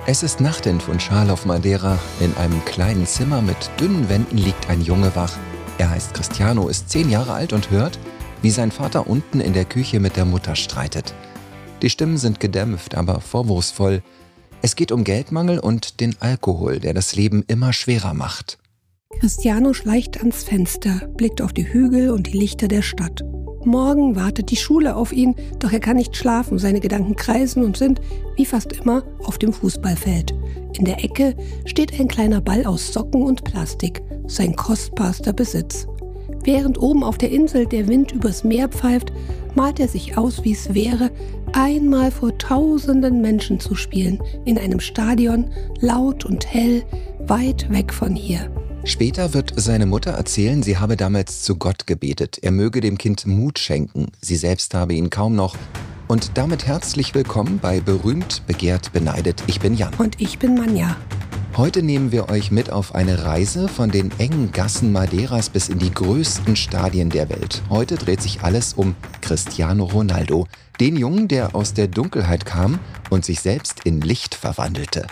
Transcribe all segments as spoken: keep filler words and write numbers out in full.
Es ist Nacht in Funchal auf Madeira. In einem kleinen Zimmer mit dünnen Wänden liegt ein Junge wach. Er heißt Cristiano, ist zehn Jahre alt und hört, wie sein Vater unten in der Küche mit der Mutter streitet. Die Stimmen sind gedämpft, aber vorwurfsvoll. Es geht um Geldmangel und den Alkohol, der das Leben immer schwerer macht. Cristiano schleicht ans Fenster, blickt auf die Hügel und die Lichter der Stadt. Morgen wartet die Schule auf ihn, doch er kann nicht schlafen. Seine Gedanken kreisen und sind, wie fast immer, auf dem Fußballfeld. In der Ecke steht ein kleiner Ball aus Socken und Plastik, sein kostbarster Besitz. Während oben auf der Insel der Wind übers Meer pfeift, malt er sich aus, wie es wäre, einmal vor tausenden Menschen zu spielen, in einem Stadion, laut und hell, weit weg von hier. Später wird seine Mutter erzählen, sie habe damals zu Gott gebetet. Er möge dem Kind Mut schenken. Sie selbst habe ihn kaum noch. Und damit herzlich willkommen bei Berühmt, begehrt, beneidet. Ich bin Jan. Und ich bin Manja. Heute nehmen wir euch mit auf eine Reise von den engen Gassen Madeiras bis in die größten Stadien der Welt. Heute dreht sich alles um Cristiano Ronaldo, den Jungen, der aus der Dunkelheit kam und sich selbst in Licht verwandelte.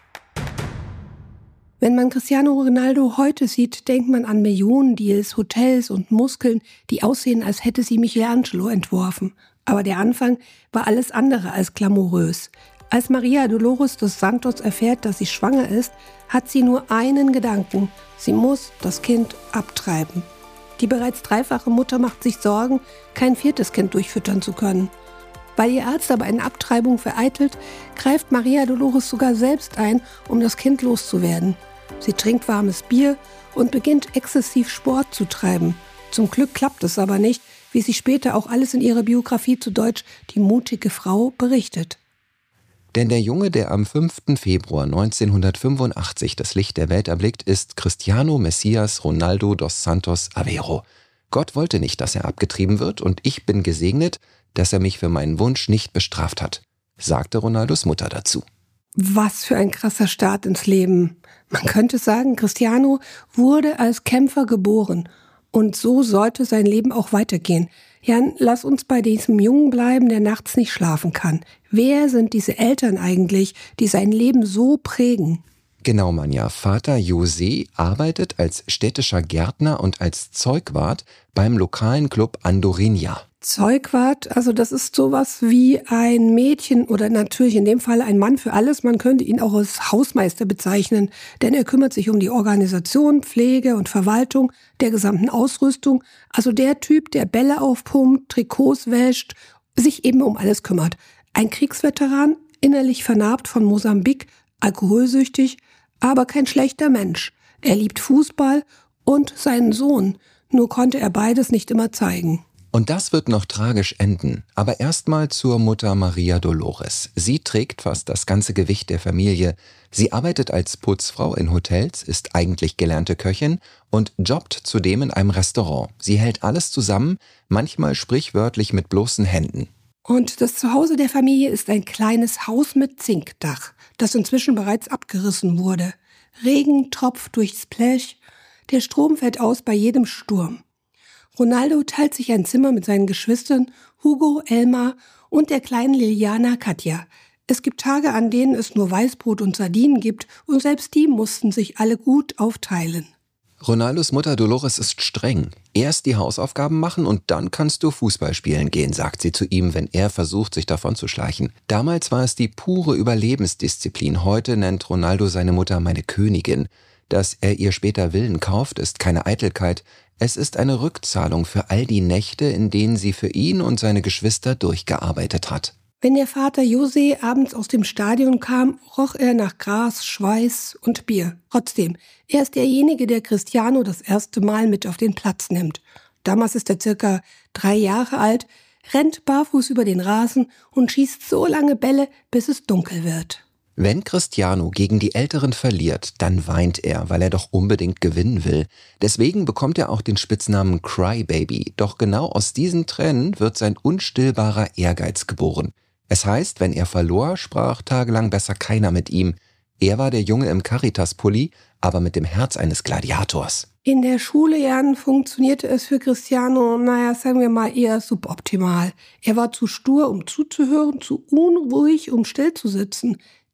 Wenn man Cristiano Ronaldo heute sieht, denkt man an Millionendeals, Hotels und Muskeln, die aussehen, als hätte sie Michelangelo entworfen. Aber der Anfang war alles andere als glamourös. Als Maria Dolores dos Santos erfährt, dass sie schwanger ist, hat sie nur einen Gedanken: Sie muss das Kind abtreiben. Die bereits dreifache Mutter macht sich Sorgen, kein viertes Kind durchfüttern zu können. Weil ihr Arzt aber eine Abtreibung vereitelt, greift Maria Dolores sogar selbst ein, um das Kind loszuwerden. Sie trinkt warmes Bier und beginnt exzessiv Sport zu treiben. Zum Glück klappt es aber nicht, wie sie später auch alles in ihrer Biografie zu Deutsch Die mutige Frau berichtet. Denn der Junge, der am fünften Februar neunzehnhundertfünfundachtzig das Licht der Welt erblickt, ist Cristiano Messias Ronaldo dos Santos Aveiro. Gott wollte nicht, dass er abgetrieben wird, und ich bin gesegnet, dass er mich für meinen Wunsch nicht bestraft hat, sagte Ronaldos Mutter dazu. Was für ein krasser Start ins Leben. Man könnte sagen, Cristiano wurde als Kämpfer geboren. Und so sollte sein Leben auch weitergehen. Jan, lass uns bei diesem Jungen bleiben, der nachts nicht schlafen kann. Wer sind diese Eltern eigentlich, die sein Leben so prägen? Genau, Manja. Vater José arbeitet als städtischer Gärtner und als Zeugwart beim lokalen Club Andorinha. Zeugwart, also das ist sowas wie ein Mädchen oder natürlich in dem Fall ein Mann für alles. Man könnte ihn auch als Hausmeister bezeichnen, denn er kümmert sich um die Organisation, Pflege und Verwaltung der gesamten Ausrüstung. Also der Typ, der Bälle aufpumpt, Trikots wäscht, sich eben um alles kümmert. Ein Kriegsveteran, innerlich vernarbt von Mosambik, alkoholsüchtig, aber kein schlechter Mensch. Er liebt Fußball und seinen Sohn, nur konnte er beides nicht immer zeigen. Und das wird noch tragisch enden. Aber erstmal zur Mutter Maria Dolores. Sie trägt fast das ganze Gewicht der Familie. Sie arbeitet als Putzfrau in Hotels, ist eigentlich gelernte Köchin und jobbt zudem in einem Restaurant. Sie hält alles zusammen, manchmal sprichwörtlich mit bloßen Händen. Und das Zuhause der Familie ist ein kleines Haus mit Zinkdach, das inzwischen bereits abgerissen wurde. Regen tropft durchs Blech, der Strom fällt aus bei jedem Sturm. Ronaldo teilt sich ein Zimmer mit seinen Geschwistern Hugo, Elmar und der kleinen Liliana Katja. Es gibt Tage, an denen es nur Weißbrot und Sardinen gibt, und selbst die mussten sich alle gut aufteilen. Ronaldos Mutter Dolores ist streng. Erst die Hausaufgaben machen und dann kannst du Fußball spielen gehen, sagt sie zu ihm, wenn er versucht, sich davon zu schleichen. Damals war es die pure Überlebensdisziplin. Heute nennt Ronaldo seine Mutter meine Königin. Dass er ihr später Villen kauft, ist keine Eitelkeit. Es ist eine Rückzahlung für all die Nächte, in denen sie für ihn und seine Geschwister durchgearbeitet hat. Wenn der Vater José abends aus dem Stadion kam, roch er nach Gras, Schweiß und Bier. Trotzdem, er ist derjenige, der Cristiano das erste Mal mit auf den Platz nimmt. Damals ist er circa drei Jahre alt, rennt barfuß über den Rasen und schießt so lange Bälle, bis es dunkel wird. Wenn Cristiano gegen die Älteren verliert, dann weint er, weil er doch unbedingt gewinnen will. Deswegen bekommt er auch den Spitznamen Crybaby. Doch genau aus diesen Tränen wird sein unstillbarer Ehrgeiz geboren. Es heißt, wenn er verlor, sprach tagelang besser keiner mit ihm. Er war der Junge im Caritas-Pulli, aber mit dem Herz eines Gladiators. In der Schule, Jan, funktionierte es für Cristiano, naja, sagen wir mal, eher suboptimal. Er war zu stur, um zuzuhören, zu unruhig, um still zu sitzen.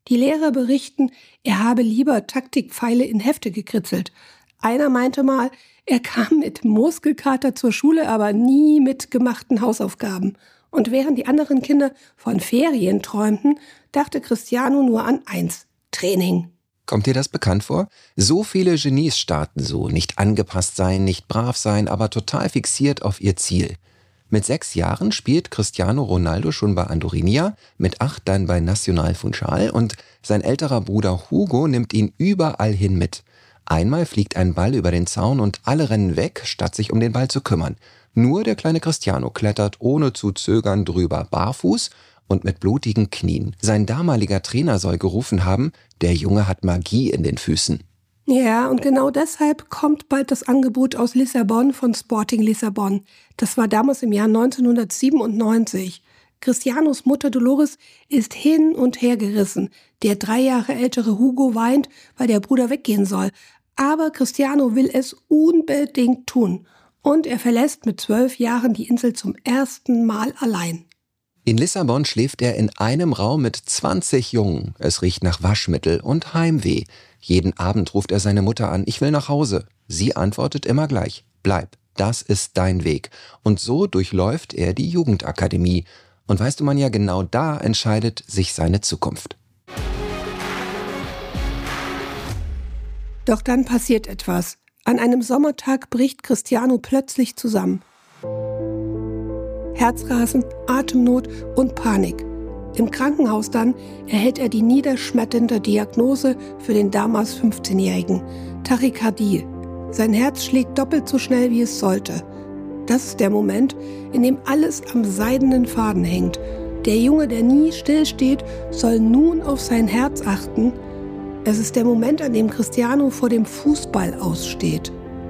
Die Lehrer berichten, er habe lieber Taktikpfeile in Hefte gekritzelt. Einer meinte mal, er kam mit Muskelkater zur Schule, aber nie mit gemachten Hausaufgaben. Und während die anderen Kinder von Ferien träumten, dachte Cristiano nur an eins: Training. Kommt dir das bekannt vor? So viele Genies starten so, nicht angepasst sein, nicht brav sein, aber total fixiert auf ihr Ziel. Mit sechs Jahren spielt Cristiano Ronaldo schon bei Andorinha, mit acht dann bei Nacional Funchal und sein älterer Bruder Hugo nimmt ihn überall hin mit. Einmal fliegt ein Ball über den Zaun und alle rennen weg, statt sich um den Ball zu kümmern. Nur der kleine Cristiano klettert ohne zu zögern drüber, barfuß und mit blutigen Knien. Sein damaliger Trainer soll gerufen haben, der Junge hat Magie in den Füßen. Ja, und genau deshalb kommt bald das Angebot aus Lissabon von Sporting Lissabon. Das war damals im Jahr neunzehnhundertsiebenundneunzig. Cristianos Mutter Dolores ist hin und her gerissen. Der drei Jahre ältere Hugo weint, weil der Bruder weggehen soll. Aber Cristiano will es unbedingt tun. Und er verlässt mit zwölf Jahren die Insel zum ersten Mal allein. In Lissabon schläft er in einem Raum mit zwanzig Jungen. Es riecht nach Waschmittel und Heimweh. Jeden Abend ruft er seine Mutter an, ich will nach Hause. Sie antwortet immer gleich, bleib, das ist dein Weg. Und so durchläuft er die Jugendakademie. Und weißt du, man ja, genau da entscheidet sich seine Zukunft. Doch dann passiert etwas. An einem Sommertag bricht Cristiano plötzlich zusammen. Herzrasen, Atemnot und Panik. Im Krankenhaus dann erhält er die niederschmetternde Diagnose für den damals fünfzehnjährigen: Tachykardie. Sein Herz schlägt doppelt so schnell, wie es sollte. Das ist der Moment, in dem alles am seidenen Faden hängt. Der Junge, der nie stillsteht, soll nun auf sein Herz achten. Es ist der Moment, an dem Cristiano vor dem Fußball aussteht.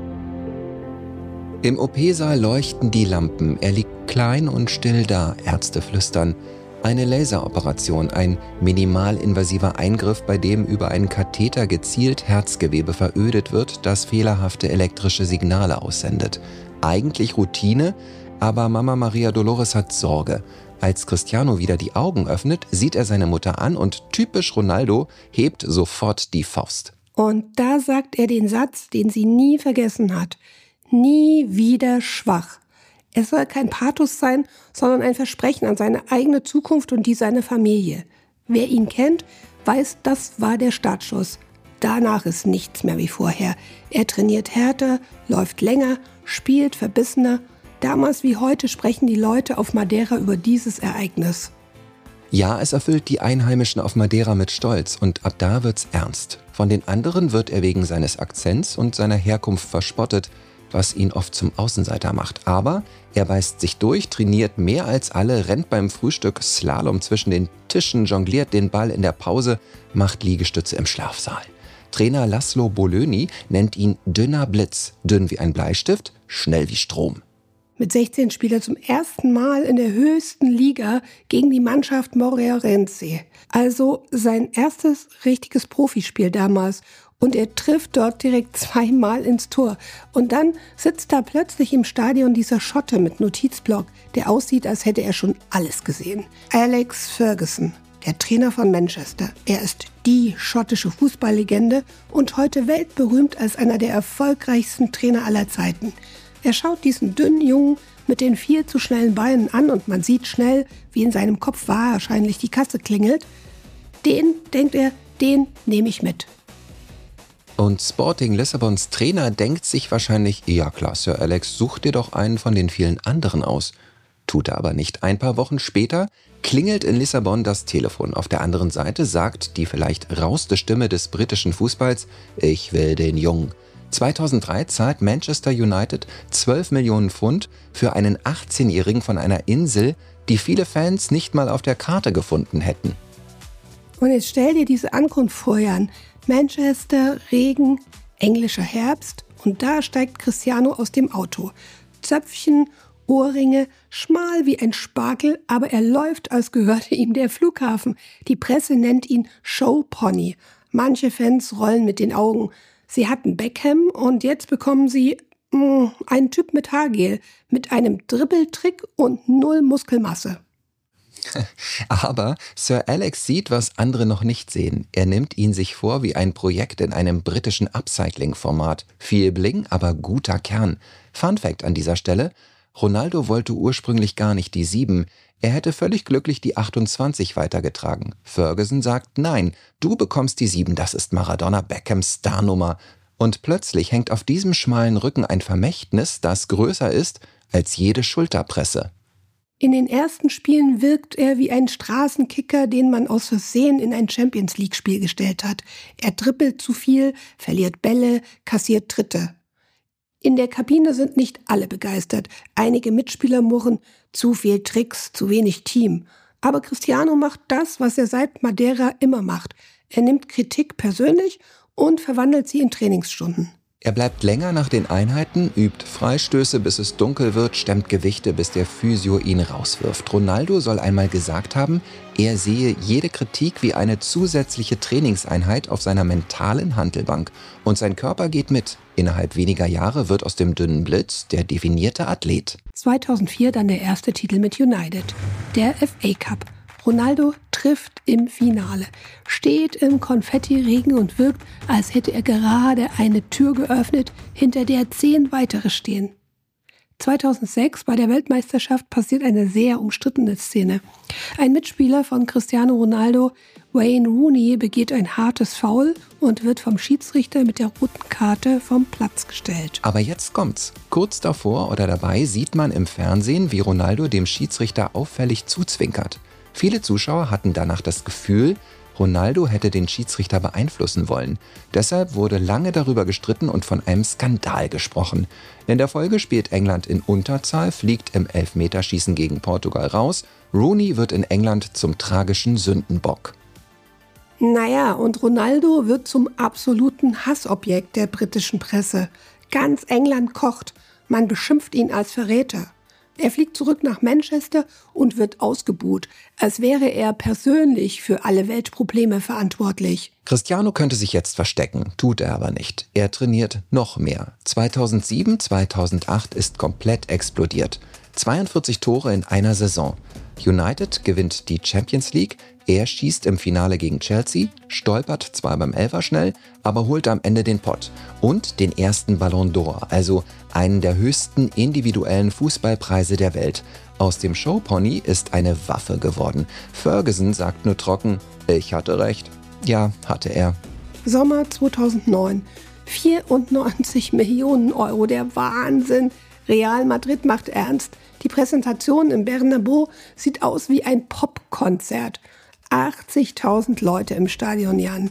Im O P-Saal leuchten die Lampen. Er liegt klein und still da. Ärzte flüstern. Eine Laseroperation, ein minimalinvasiver Eingriff, bei dem über einen Katheter gezielt Herzgewebe verödet wird, das fehlerhafte elektrische Signale aussendet. Eigentlich Routine, aber Mama Maria Dolores hat Sorge. Als Cristiano wieder die Augen öffnet, sieht er seine Mutter an und typisch Ronaldo hebt sofort die Faust. Und da sagt er den Satz, den sie nie vergessen hat: Nie wieder schwach. Es soll kein Pathos sein, sondern ein Versprechen an seine eigene Zukunft und die seiner Familie. Wer ihn kennt, weiß, das war der Startschuss. Danach ist nichts mehr wie vorher. Er trainiert härter, läuft länger, spielt verbissener. Damals wie heute sprechen die Leute auf Madeira über dieses Ereignis. Ja, es erfüllt die Einheimischen auf Madeira mit Stolz und ab da wird's ernst. Von den anderen wird er wegen seines Akzents und seiner Herkunft verspottet, was ihn oft zum Außenseiter macht. Aber er beißt sich durch, trainiert mehr als alle, rennt beim Frühstück Slalom zwischen den Tischen, jongliert den Ball in der Pause, macht Liegestütze im Schlafsaal. Trainer Laszlo Bolöni nennt ihn dünner Blitz, dünn wie ein Bleistift, schnell wie Strom. Mit sechzehn spielt er zum ersten Mal in der höchsten Liga gegen die Mannschaft Moreirense. Also sein erstes richtiges Profispiel damals. Und er trifft dort direkt zweimal ins Tor. Und dann sitzt da plötzlich im Stadion dieser Schotte mit Notizblock, der aussieht, als hätte er schon alles gesehen. Alex Ferguson, der Trainer von Manchester. Er ist die schottische Fußballlegende und heute weltberühmt als einer der erfolgreichsten Trainer aller Zeiten. Er schaut diesen dünnen Jungen mit den viel zu schnellen Beinen an und man sieht schnell, wie in seinem Kopf wahrscheinlich die Kasse klingelt. Den, denkt er, den nehme ich mit. Und Sporting Lissabons Trainer denkt sich wahrscheinlich, ja klar, Sir Alex, such dir doch einen von den vielen anderen aus. Tut er aber nicht. Ein paar Wochen später klingelt in Lissabon das Telefon. Auf der anderen Seite sagt die vielleicht rauste Stimme des britischen Fußballs, ich will den Jungen. zweitausenddrei zahlt Manchester United zwölf Millionen Pfund für einen achtzehnjährigen von einer Insel, die viele Fans nicht mal auf der Karte gefunden hätten. Und jetzt stell dir diese Ankunft vor, Jan. Manchester, Regen, englischer Herbst und da steigt Cristiano aus dem Auto. Zöpfchen, Ohrringe, schmal wie ein Spargel, aber er läuft, als gehörte ihm der Flughafen. Die Presse nennt ihn Showpony. Manche Fans rollen mit den Augen. Sie hatten Beckham und jetzt bekommen sie mh, einen Typ mit Haargel, mit einem Dribbeltrick und null Muskelmasse. Aber Sir Alex sieht, was andere noch nicht sehen. Er nimmt ihn sich vor wie ein Projekt in einem britischen Upcycling-Format. Viel Bling, aber guter Kern. Fun Fact an dieser Stelle: Ronaldo wollte ursprünglich gar nicht die sieben. Er hätte völlig glücklich die achtundzwanzig weitergetragen. Ferguson sagt, nein, du bekommst die sieben, das ist Maradona Beckhams Starnummer. Und plötzlich hängt auf diesem schmalen Rücken ein Vermächtnis, das größer ist als jede Schulterpresse. In den ersten Spielen wirkt er wie ein Straßenkicker, den man aus Versehen in ein Champions-League-Spiel gestellt hat. Er dribbelt zu viel, verliert Bälle, kassiert Tritte. In der Kabine sind nicht alle begeistert. Einige Mitspieler murren, zu viel Tricks, zu wenig Team. Aber Cristiano macht das, was er seit Madeira immer macht. Er nimmt Kritik persönlich und verwandelt sie in Trainingsstunden. Er bleibt länger nach den Einheiten, übt Freistöße, bis es dunkel wird, stemmt Gewichte, bis der Physio ihn rauswirft. Ronaldo soll einmal gesagt haben, er sehe jede Kritik wie eine zusätzliche Trainingseinheit auf seiner mentalen Hantelbank. Und sein Körper geht mit. Innerhalb weniger Jahre wird aus dem dünnen Blitz der definierte Athlet. zweitausendvier dann der erste Titel mit United, der F A Cup. Ronaldo trifft im Finale, steht im Konfettiregen und wirkt, als hätte er gerade eine Tür geöffnet, hinter der zehn weitere stehen. zweitausendsechs bei der Weltmeisterschaft passiert eine sehr umstrittene Szene. Ein Mitspieler von Cristiano Ronaldo, Wayne Rooney, begeht ein hartes Foul und wird vom Schiedsrichter mit der roten Karte vom Platz gestellt. Aber jetzt kommt's. Kurz davor oder dabei sieht man im Fernsehen, wie Ronaldo dem Schiedsrichter auffällig zuzwinkert. Viele Zuschauer hatten danach das Gefühl, Ronaldo hätte den Schiedsrichter beeinflussen wollen. Deshalb wurde lange darüber gestritten und von einem Skandal gesprochen. In der Folge spielt England in Unterzahl, fliegt im Elfmeterschießen gegen Portugal raus. Rooney wird in England zum tragischen Sündenbock. Naja, und Ronaldo wird zum absoluten Hassobjekt der britischen Presse. Ganz England kocht. Man beschimpft ihn als Verräter. Er fliegt zurück nach Manchester und wird ausgebuht, als wäre er persönlich für alle Weltprobleme verantwortlich. Cristiano könnte sich jetzt verstecken, tut er aber nicht. Er trainiert noch mehr. zweitausendsieben, zweitausendacht ist komplett explodiert. zweiundvierzig Tore in einer Saison. United gewinnt die Champions League, er schießt im Finale gegen Chelsea, stolpert zwar beim Elferschnell, aber holt am Ende den Pott und den ersten Ballon d'Or, also einen der höchsten individuellen Fußballpreise der Welt. Aus dem Showpony ist eine Waffe geworden. Ferguson sagt nur trocken, ich hatte recht. Ja, hatte er. Sommer zweitausendneun. vierundneunzig Millionen Euro, der Wahnsinn. Real Madrid macht ernst. Die Präsentation im Bernabéu sieht aus wie ein Popkonzert. achtzigtausend Leute im Stadion, Jan.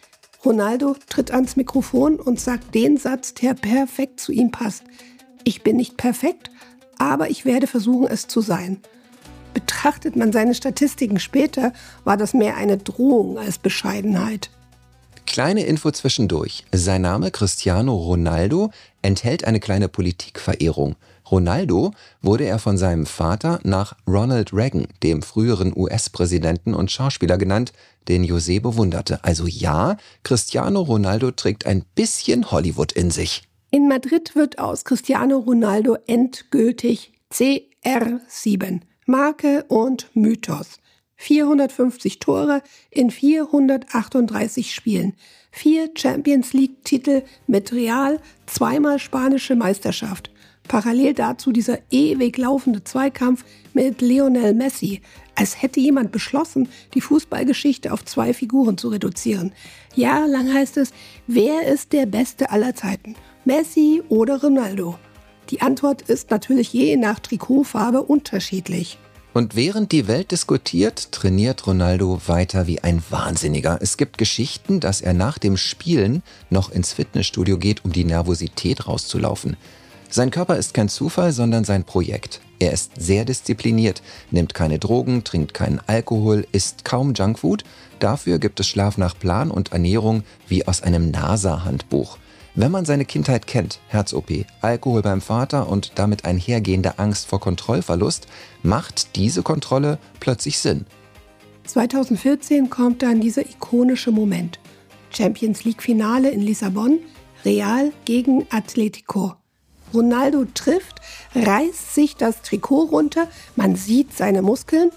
Ronaldo tritt ans Mikrofon und sagt den Satz, der perfekt zu ihm passt. Ich bin nicht perfekt, aber ich werde versuchen, es zu sein. Betrachtet man seine Statistiken später, war das mehr eine Drohung als Bescheidenheit. Kleine Info zwischendurch. Sein Name Cristiano Ronaldo enthält eine kleine Politikverehrung. Ronaldo wurde er von seinem Vater nach Ronald Reagan, dem früheren U S-Präsidenten und Schauspieler, genannt, den José bewunderte. Also ja, Cristiano Ronaldo trägt ein bisschen Hollywood in sich. In Madrid wird aus Cristiano Ronaldo endgültig C R sieben. Marke und Mythos. vierhundertfünfzig Tore in vierhundertachtunddreißig Spielen. Vier Champions-League-Titel mit Real, zweimal spanische Meisterschaft. Parallel dazu dieser ewig laufende Zweikampf mit Lionel Messi. Als hätte jemand beschlossen, die Fußballgeschichte auf zwei Figuren zu reduzieren. Jahrelang heißt es, wer ist der Beste aller Zeiten? Messi oder Ronaldo? Die Antwort ist natürlich je nach Trikotfarbe unterschiedlich. Und während die Welt diskutiert, trainiert Ronaldo weiter wie ein Wahnsinniger. Es gibt Geschichten, dass er nach dem Spielen noch ins Fitnessstudio geht, um die Nervosität rauszulaufen. Sein Körper ist kein Zufall, sondern sein Projekt. Er ist sehr diszipliniert, nimmt keine Drogen, trinkt keinen Alkohol, isst kaum Junkfood. Dafür gibt es Schlaf nach Plan und Ernährung wie aus einem NASA-Handbuch. Wenn man seine Kindheit kennt, Herz-O P, Alkohol beim Vater und damit einhergehende Angst vor Kontrollverlust, macht diese Kontrolle plötzlich Sinn. zweitausendvierzehn kommt dann dieser ikonische Moment. Champions League Finale in Lissabon, Real gegen Atletico. Ronaldo trifft, reißt sich das Trikot runter, man sieht seine Muskeln,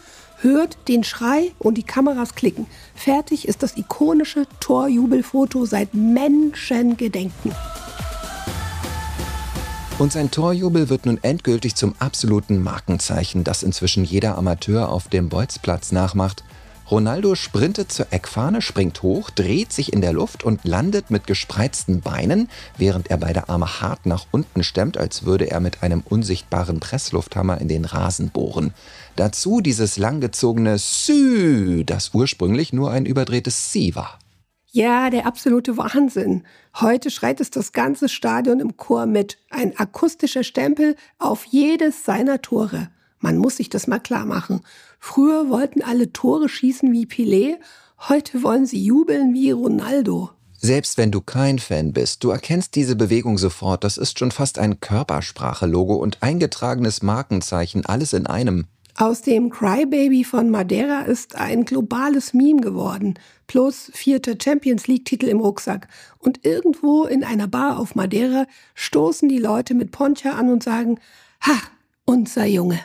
hört den Schrei und die Kameras klicken. Fertig ist das ikonische Torjubelfoto seit Menschengedenken. Und sein Torjubel wird nun endgültig zum absoluten Markenzeichen, das inzwischen jeder Amateur auf dem Bolzplatz nachmacht. Ronaldo sprintet zur Eckfahne, springt hoch, dreht sich in der Luft und landet mit gespreizten Beinen, während er beide Arme hart nach unten stemmt, als würde er mit einem unsichtbaren Presslufthammer in den Rasen bohren. Dazu dieses langgezogene Sü, das ursprünglich nur ein überdrehtes Si war. Ja, der absolute Wahnsinn. Heute schreit es das ganze Stadion im Chor mit. Ein akustischer Stempel auf jedes seiner Tore. Man muss sich das mal klar machen. Früher wollten alle Tore schießen wie Pelé, heute wollen sie jubeln wie Ronaldo. Selbst wenn du kein Fan bist, du erkennst diese Bewegung sofort. Das ist schon fast ein Körpersprache-Logo und eingetragenes Markenzeichen, alles in einem. Aus dem Crybaby von Madeira ist ein globales Meme geworden. Plus vierter Champions-League-Titel im Rucksack. Und irgendwo in einer Bar auf Madeira stoßen die Leute mit Poncha an und sagen, ha, unser Junge.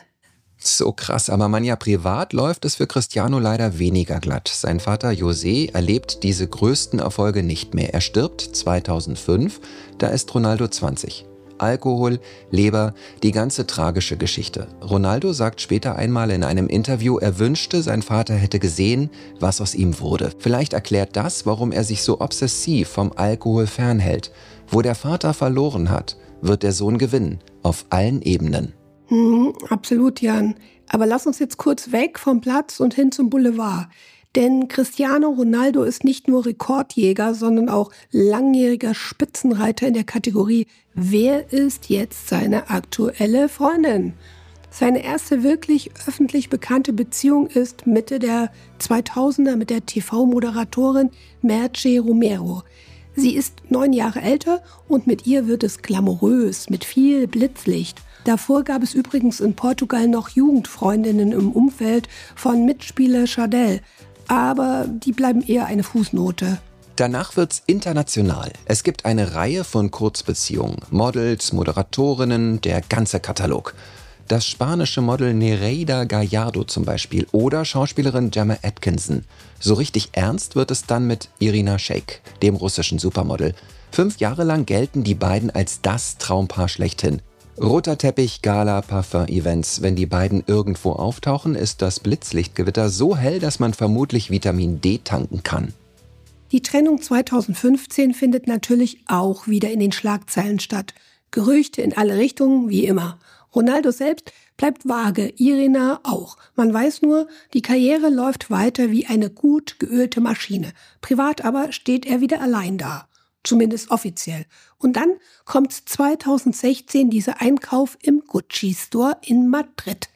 So krass, aber man ja privat läuft es für Cristiano leider weniger glatt. Sein Vater José erlebt diese größten Erfolge nicht mehr. Er stirbt zweitausendfünf, da ist Ronaldo zwanzig. Alkohol, Leber, die ganze tragische Geschichte. Ronaldo sagt später einmal in einem Interview, er wünschte, sein Vater hätte gesehen, was aus ihm wurde. Vielleicht erklärt das, warum er sich so obsessiv vom Alkohol fernhält. Wo der Vater verloren hat, wird der Sohn gewinnen, auf allen Ebenen. Hm, absolut, Jan. Aber lass uns jetzt kurz weg vom Platz und hin zum Boulevard. Denn Cristiano Ronaldo ist nicht nur Rekordjäger, sondern auch langjähriger Spitzenreiter in der Kategorie Wer ist jetzt seine aktuelle Freundin? Seine erste wirklich öffentlich bekannte Beziehung ist Mitte der zweitausender mit der T V-Moderatorin Merche Romero. Sie ist neun Jahre älter und mit ihr wird es glamourös, mit viel Blitzlicht. Davor gab es übrigens in Portugal noch Jugendfreundinnen im Umfeld von Mitspieler Jardel. Aber die bleiben eher eine Fußnote. Danach wird's international. Es gibt eine Reihe von Kurzbeziehungen. Models, Moderatorinnen, der ganze Katalog. Das spanische Model Nereida Gallardo zum Beispiel oder Schauspielerin Gemma Atkinson. So richtig ernst wird es dann mit Irina Shayk, dem russischen Supermodel. Fünf Jahre lang gelten die beiden als das Traumpaar schlechthin. Roter Teppich, Gala, Parfum-Events. Wenn die beiden irgendwo auftauchen, ist das Blitzlichtgewitter so hell, dass man vermutlich Vitamin D tanken kann. Die Trennung zweitausendfünfzehn findet natürlich auch wieder in den Schlagzeilen statt. Gerüchte in alle Richtungen, wie immer. Ronaldo selbst bleibt vage, Irina auch. Man weiß nur, die Karriere läuft weiter wie eine gut geölte Maschine. Privat aber steht er wieder allein da. Zumindest offiziell. Und dann kommt zweitausendsechzehn dieser Einkauf im Gucci-Store in Madrid.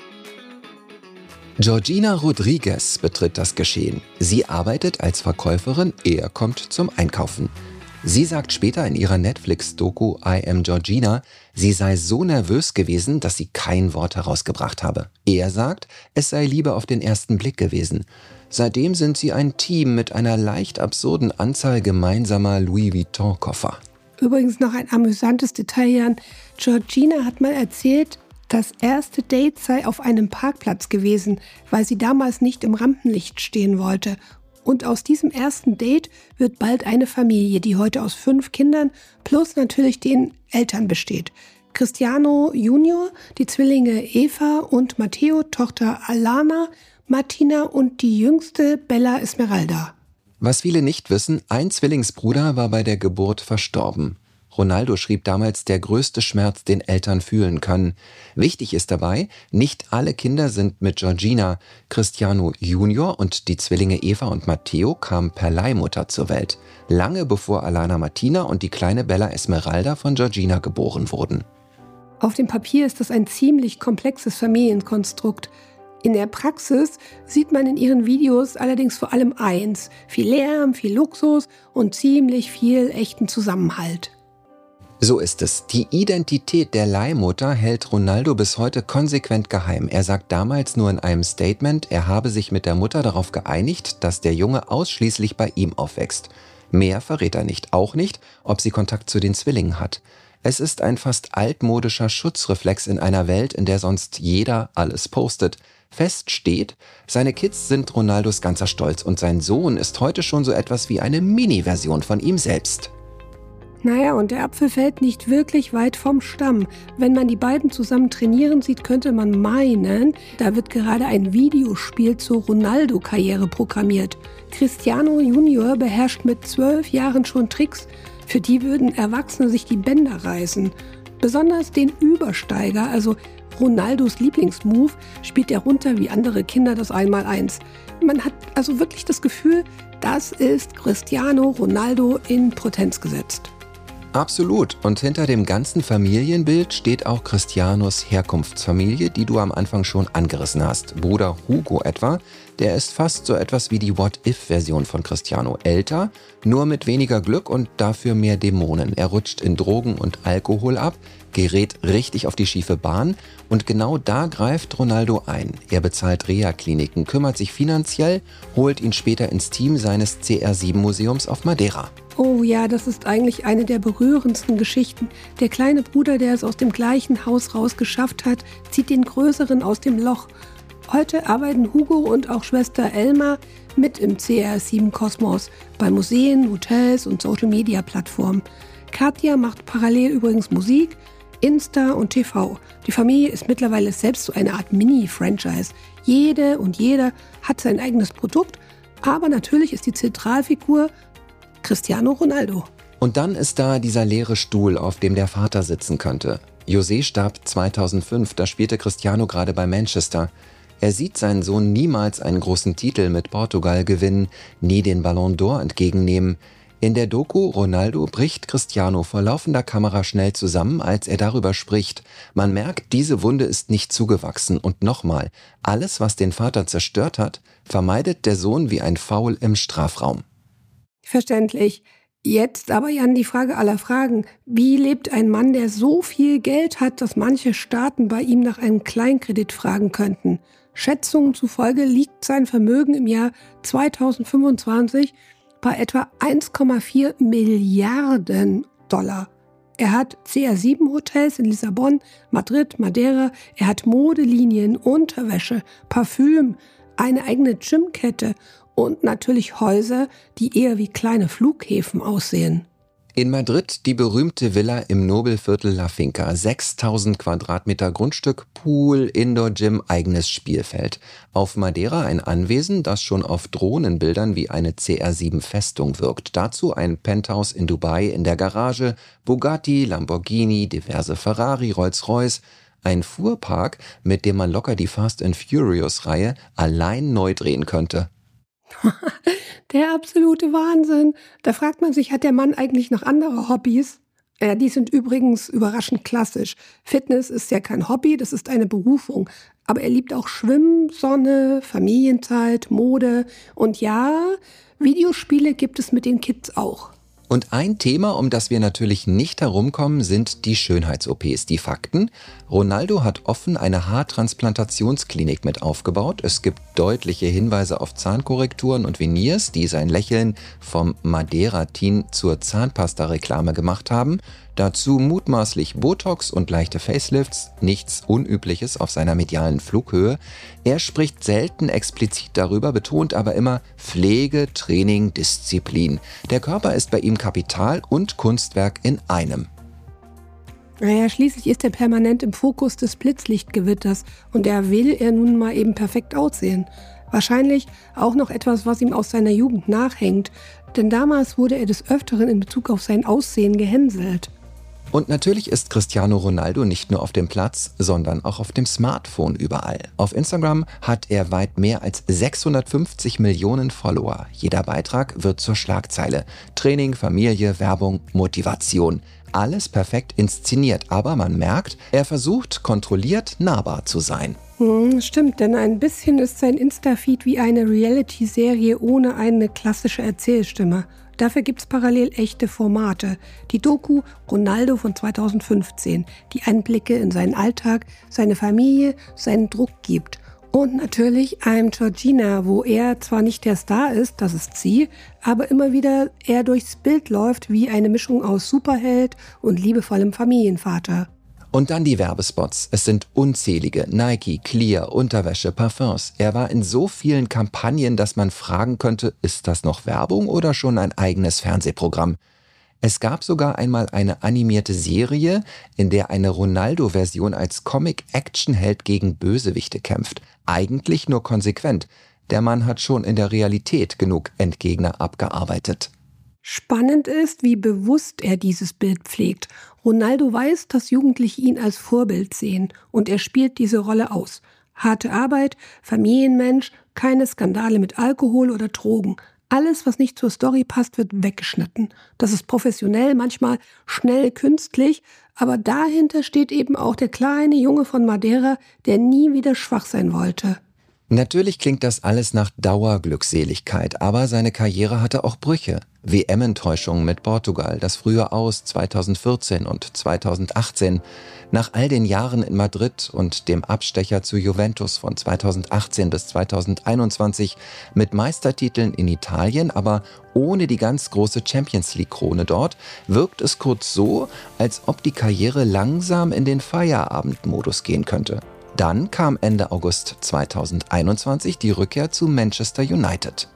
Georgina Rodriguez betritt das Geschehen. Sie arbeitet als Verkäuferin, er kommt zum Einkaufen. Sie sagt später in ihrer Netflix-Doku I Am Georgina, sie sei so nervös gewesen, dass sie kein Wort herausgebracht habe. Er sagt, es sei Liebe auf den ersten Blick gewesen. Seitdem sind sie ein Team mit einer leicht absurden Anzahl gemeinsamer Louis Vuitton-Koffer. Übrigens noch ein amüsantes Detail, Jan. Georgina hat mal erzählt, das erste Date sei auf einem Parkplatz gewesen, weil sie damals nicht im Rampenlicht stehen wollte. Und aus diesem ersten Date wird bald eine Familie, die heute aus fünf Kindern plus natürlich den Eltern besteht. Cristiano Junior, die Zwillinge Eva und Matteo, Tochter Alana, Martina und die jüngste Bella Esmeralda. Was viele nicht wissen, ein Zwillingsbruder war bei der Geburt verstorben. Ronaldo schrieb damals, der größte Schmerz, den Eltern fühlen können. Wichtig ist dabei, nicht alle Kinder sind mit Georgina. Cristiano Junior und die Zwillinge Eva und Matteo kamen per Leihmutter zur Welt. Lange bevor Alana Martina und die kleine Bella Esmeralda von Georgina geboren wurden. Auf dem Papier ist das ein ziemlich komplexes Familienkonstrukt. In der Praxis sieht man in ihren Videos allerdings vor allem eins: viel Lärm, viel Luxus und ziemlich viel echten Zusammenhalt. So ist es. Die Identität der Leihmutter hält Ronaldo bis heute konsequent geheim. Er sagt damals nur in einem Statement, er habe sich mit der Mutter darauf geeinigt, dass der Junge ausschließlich bei ihm aufwächst. Mehr verrät er nicht, auch nicht, ob sie Kontakt zu den Zwillingen hat. Es ist ein fast altmodischer Schutzreflex in einer Welt, in der sonst jeder alles postet. Fest steht, seine Kids sind Ronaldos ganzer Stolz und sein Sohn ist heute schon so etwas wie eine Mini-Version von ihm selbst. Naja, und der Apfel fällt nicht wirklich weit vom Stamm. Wenn man die beiden zusammen trainieren sieht, könnte man meinen, da wird gerade ein Videospiel zur Ronaldo-Karriere programmiert. Cristiano Junior beherrscht mit zwölf Jahren schon Tricks, für die würden Erwachsene sich die Bänder reißen. Besonders den Übersteiger, also Ronaldos Lieblingsmove, spielt er runter wie andere Kinder das Einmaleins. Man hat also wirklich das Gefühl, das ist Cristiano Ronaldo in Potenz gesetzt. Absolut. Und hinter dem ganzen Familienbild steht auch Cristianos Herkunftsfamilie, die du am Anfang schon angerissen hast. Bruder Hugo etwa, der ist fast so etwas wie die What-If-Version von Cristiano. Älter, nur mit weniger Glück und dafür mehr Dämonen. Er rutscht in Drogen und Alkohol ab, gerät richtig auf die schiefe Bahn und genau da greift Ronaldo ein. Er bezahlt Reha-Kliniken, kümmert sich finanziell, holt ihn später ins Team seines C R sieben Museums auf Madeira. Oh ja, das ist eigentlich eine der berührendsten Geschichten. Der kleine Bruder, der es aus dem gleichen Haus raus geschafft hat, zieht den Größeren aus dem Loch. Heute arbeiten Hugo und auch Schwester Elmar mit im C R sieben Kosmos, bei Museen, Hotels und Social-Media-Plattformen. Katja macht parallel übrigens Musik, Insta und T V. Die Familie ist mittlerweile selbst so eine Art Mini-Franchise. Jede und jeder hat sein eigenes Produkt, aber natürlich ist die Zentralfigur Cristiano Ronaldo. Und dann ist da dieser leere Stuhl, auf dem der Vater sitzen könnte. José starb zweitausendfünf, da spielte Cristiano gerade bei Manchester. Er sieht seinen Sohn niemals einen großen Titel mit Portugal gewinnen, nie den Ballon d'Or entgegennehmen. In der Doku Ronaldo bricht Cristiano vor laufender Kamera schnell zusammen, als er darüber spricht. Man merkt, diese Wunde ist nicht zugewachsen. Und nochmal, alles, was den Vater zerstört hat, vermeidet der Sohn wie ein Foul im Strafraum. Verständlich. Jetzt aber, Jan, die Frage aller Fragen. Wie lebt ein Mann, der so viel Geld hat, dass manche Staaten bei ihm nach einem Kleinkredit fragen könnten? Schätzungen zufolge liegt sein Vermögen im Jahr zweitausendfünfundzwanzig bei etwa eins Komma vier Milliarden Dollar. Er hat C R sieben Hotels in Lissabon, Madrid, Madeira. Er hat Modelinien, Unterwäsche, Parfüm, eine eigene Gymkette und natürlich Häuser, die eher wie kleine Flughäfen aussehen. In Madrid die berühmte Villa im Nobelviertel La Finca. sechstausend Quadratmeter Grundstück, Pool, Indoor-Gym, eigenes Spielfeld. Auf Madeira ein Anwesen, das schon auf Drohnenbildern wie eine C R sieben Festung wirkt. Dazu ein Penthouse in Dubai in der Garage, Bugatti, Lamborghini, diverse Ferrari, Rolls-Royce. Ein Fuhrpark, mit dem man locker die Fast and Furious-Reihe allein neu drehen könnte. Der absolute Wahnsinn. Da fragt man sich, hat der Mann eigentlich noch andere Hobbys? Ja, die sind übrigens überraschend klassisch. Fitness ist ja kein Hobby, das ist eine Berufung. Aber er liebt auch Schwimmen, Sonne, Familienzeit, Mode. Und ja, Videospiele gibt es mit den Kids auch. Und ein Thema, um das wir natürlich nicht herumkommen, sind die Schönheits-O Ps. Die Fakten: Ronaldo hat offen eine Haartransplantationsklinik mit aufgebaut. Es gibt deutliche Hinweise auf Zahnkorrekturen und Veneers, die sein Lächeln vom Madeira-Teen zur Zahnpasta-Reklame gemacht haben. Dazu mutmaßlich Botox und leichte Facelifts, nichts Unübliches auf seiner medialen Flughöhe. Er spricht selten explizit darüber, betont aber immer Pflege, Training, Disziplin. Der Körper ist bei ihm Kapital und Kunstwerk in einem. Naja, schließlich ist er permanent im Fokus des Blitzlichtgewitters und da will er nun mal eben perfekt aussehen. Wahrscheinlich auch noch etwas, was ihm aus seiner Jugend nachhängt, denn damals wurde er des Öfteren in Bezug auf sein Aussehen gehänselt. Und natürlich ist Cristiano Ronaldo nicht nur auf dem Platz, sondern auch auf dem Smartphone überall. Auf Instagram hat er weit mehr als sechshundertfünfzig Millionen Follower. Jeder Beitrag wird zur Schlagzeile. Training, Familie, Werbung, Motivation. Alles perfekt inszeniert, aber man merkt, er versucht kontrolliert nahbar zu sein. Hm, stimmt, denn ein bisschen ist sein Insta-Feed wie eine Reality-Serie ohne eine klassische Erzählstimme. Dafür gibt's parallel echte Formate. Die Doku Ronaldo von zweitausendfünfzehn, die Einblicke in seinen Alltag, seine Familie, seinen Druck gibt. Und natürlich I'm Georgina, wo er zwar nicht der Star ist, das ist sie, aber immer wieder er durchs Bild läuft wie eine Mischung aus Superheld und liebevollem Familienvater. Und dann die Werbespots. Es sind unzählige. Nike, Clear, Unterwäsche, Parfums. Er war in so vielen Kampagnen, dass man fragen könnte, ist das noch Werbung oder schon ein eigenes Fernsehprogramm? Es gab sogar einmal eine animierte Serie, in der eine Ronaldo-Version als Comic-Action-Held gegen Bösewichte kämpft. Eigentlich nur konsequent. Der Mann hat schon in der Realität genug Endgegner abgearbeitet. Spannend ist, wie bewusst er dieses Bild pflegt. Ronaldo weiß, dass Jugendliche ihn als Vorbild sehen und er spielt diese Rolle aus. Harte Arbeit, Familienmensch, keine Skandale mit Alkohol oder Drogen. Alles, was nicht zur Story passt, wird weggeschnitten. Das ist professionell, manchmal schnell künstlich, aber dahinter steht eben auch der kleine Junge von Madeira, der nie wieder schwach sein wollte. Natürlich klingt das alles nach Dauerglückseligkeit, aber seine Karriere hatte auch Brüche. W M-Enttäuschungen mit Portugal, das frühe Aus zweitausendvierzehn und zweitausendachtzehn. Nach all den Jahren in Madrid und dem Abstecher zu Juventus von zweitausendachtzehn bis zweitausendeinundzwanzig mit Meistertiteln in Italien, aber ohne die ganz große Champions-League-Krone dort, wirkt es kurz so, als ob die Karriere langsam in den Feierabendmodus gehen könnte. Dann kam Ende August zweitausendeinundzwanzig die Rückkehr zu Manchester United.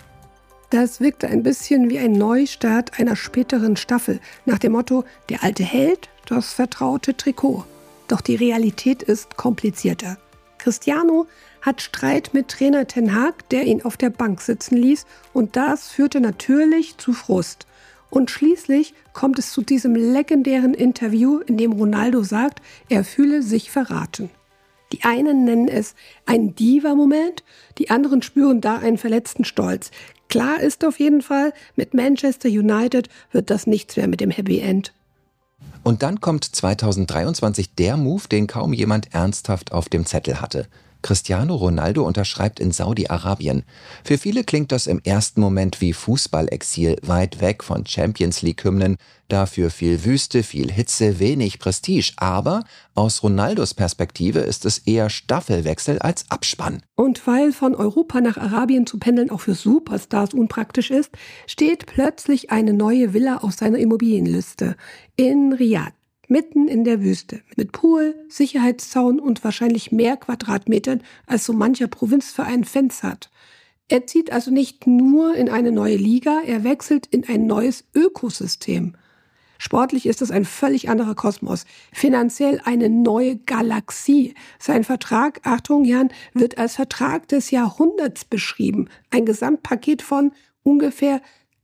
Das wirkte ein bisschen wie ein Neustart einer späteren Staffel, nach dem Motto, der alte Held, das vertraute Trikot. Doch die Realität ist komplizierter. Cristiano hat Streit mit Trainer Ten Hag, der ihn auf der Bank sitzen ließ, und das führte natürlich zu Frust. Und schließlich kommt es zu diesem legendären Interview, in dem Ronaldo sagt, er fühle sich verraten. Die einen nennen es einen Diva-Moment, die anderen spüren da einen verletzten Stolz. Klar ist auf jeden Fall, mit Manchester United wird das nichts mehr mit dem Happy End. Und dann kommt zweitausenddreiundzwanzig der Move, den kaum jemand ernsthaft auf dem Zettel hatte. Cristiano Ronaldo unterschreibt in Saudi-Arabien. Für viele klingt das im ersten Moment wie Fußballexil, weit weg von Champions-League-Hymnen, dafür viel Wüste, viel Hitze, wenig Prestige. Aber aus Ronaldos Perspektive ist es eher Staffelwechsel als Abspann. Und weil von Europa nach Arabien zu pendeln auch für Superstars unpraktisch ist, steht plötzlich eine neue Villa auf seiner Immobilienliste in Riyadh. Mitten in der Wüste, mit Pool, Sicherheitszaun und wahrscheinlich mehr Quadratmetern, als so mancher Provinzverein Fans hat. Er zieht also nicht nur in eine neue Liga, er wechselt in ein neues Ökosystem. Sportlich ist es ein völlig anderer Kosmos, finanziell eine neue Galaxie. Sein Vertrag, Achtung Jan, wird als Vertrag des Jahrhunderts beschrieben. Ein Gesamtpaket von ungefähr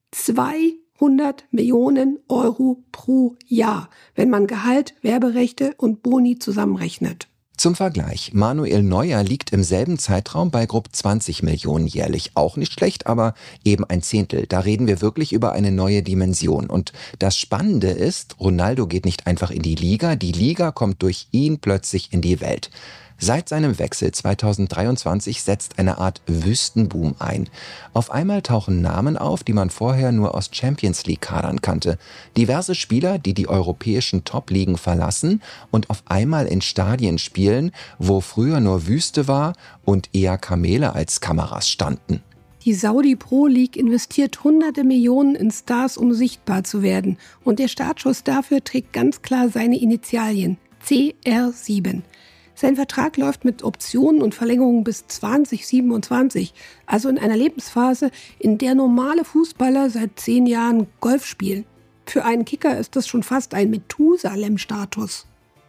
zweihundert Millionen Euro pro Jahr, wenn man Gehalt, Werberechte und Boni zusammenrechnet. Zum Vergleich, Manuel Neuer liegt im selben Zeitraum bei grob zwanzig Millionen jährlich. Auch nicht schlecht, aber eben ein Zehntel. Da reden wir wirklich über eine neue Dimension. Und das Spannende ist, Ronaldo geht nicht einfach in die Liga, die Liga kommt durch ihn plötzlich in die Welt. Seit seinem Wechsel zweitausenddreiundzwanzig setzt eine Art Wüstenboom ein. Auf einmal tauchen Namen auf, die man vorher nur aus Champions-League-Kadern kannte. Diverse Spieler, die die europäischen Top-Ligen verlassen und auf einmal in Stadien spielen, wo früher nur Wüste war und eher Kamele als Kameras standen. Die Saudi Pro League investiert hunderte Millionen in Stars, um sichtbar zu werden. Und der Startschuss dafür trägt ganz klar seine Initialien, C R sieben. Sein Vertrag läuft mit Optionen und Verlängerungen bis zwanzig siebenundzwanzig, also in einer Lebensphase, in der normale Fußballer seit zehn Jahren Golf spielen. Für einen Kicker ist das schon fast ein Methusalem-Status.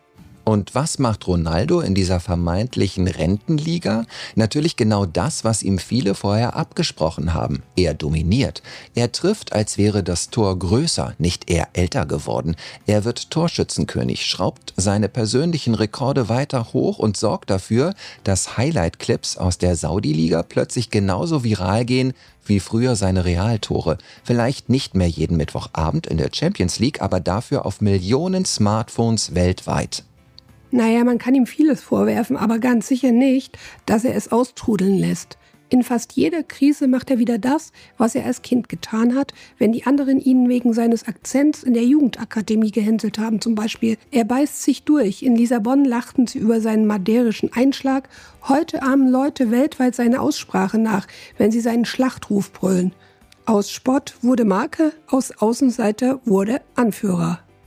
Und was macht Ronaldo in dieser vermeintlichen Rentenliga? Natürlich genau das, was ihm viele vorher abgesprochen haben. Er dominiert. Er trifft, als wäre das Tor größer, nicht eher älter geworden. Er wird Torschützenkönig, schraubt seine persönlichen Rekorde weiter hoch und sorgt dafür, dass Highlight-Clips aus der Saudi-Liga plötzlich genauso viral gehen wie früher seine Realtore. Vielleicht nicht mehr jeden Mittwochabend in der Champions League, aber dafür auf Millionen Smartphones weltweit. Naja, man kann ihm vieles vorwerfen, aber ganz sicher nicht, dass er es austrudeln lässt. In fast jeder Krise macht er wieder das, was er als Kind getan hat, wenn die anderen ihn wegen seines Akzents in der Jugendakademie gehänselt haben zum Beispiel. Er beißt sich durch. In Lissabon lachten sie über seinen maderischen Einschlag. Heute ahmen Leute weltweit seine Aussprache nach, wenn sie seinen Schlachtruf brüllen. Aus Spott wurde Marke, aus Außenseiter wurde Anführer.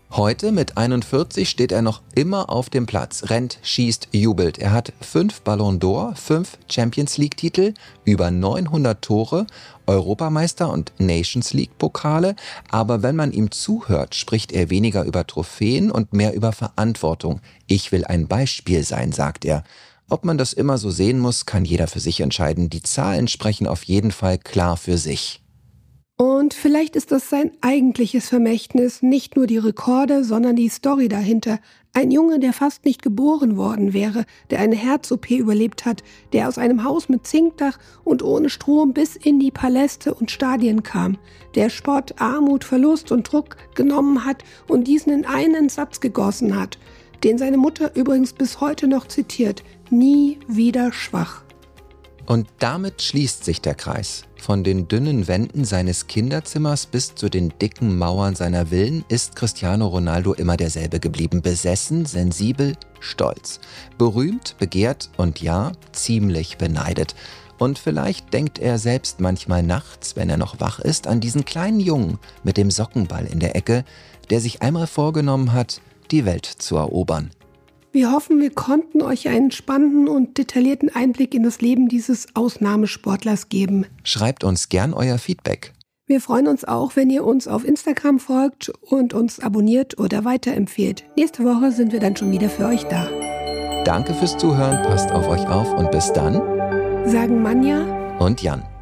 Heute mit einundvierzig steht er noch immer auf dem Platz, rennt, schießt, jubelt. Er hat fünf Ballon d'Or, fünf Champions-League-Titel, über neunhundert Tore, Europameister- und Nations-League-Pokale. Aber wenn man ihm zuhört, spricht er weniger über Trophäen und mehr über Verantwortung. Ich will ein Beispiel sein, sagt er. Ob man das immer so sehen muss, kann jeder für sich entscheiden. Die Zahlen sprechen auf jeden Fall klar für sich. Und vielleicht ist das sein eigentliches Vermächtnis, nicht nur die Rekorde, sondern die Story dahinter. Ein Junge, der fast nicht geboren worden wäre, der eine Herz-O P überlebt hat, der aus einem Haus mit Zinkdach und ohne Strom bis in die Paläste und Stadien kam, der Spott, Armut, Verlust und Druck genommen hat und diesen in einen Satz gegossen hat, den seine Mutter übrigens bis heute noch zitiert: nie wieder schwach. Und damit schließt sich der Kreis. Von den dünnen Wänden seines Kinderzimmers bis zu den dicken Mauern seiner Villen ist Cristiano Ronaldo immer derselbe geblieben. Besessen, sensibel, stolz. Berühmt, begehrt und ja, ziemlich beneidet. Und vielleicht denkt er selbst manchmal nachts, wenn er noch wach ist, an diesen kleinen Jungen mit dem Sockenball in der Ecke, der sich einmal vorgenommen hat, die Welt zu erobern. Wir hoffen, wir konnten euch einen spannenden und detaillierten Einblick in das Leben dieses Ausnahmesportlers geben. Schreibt uns gern euer Feedback. Wir freuen uns auch, wenn ihr uns auf Instagram folgt und uns abonniert oder weiterempfehlt. Nächste Woche sind wir dann schon wieder für euch da. Danke fürs Zuhören, passt auf euch auf und bis dann, sagen Manja und Jan.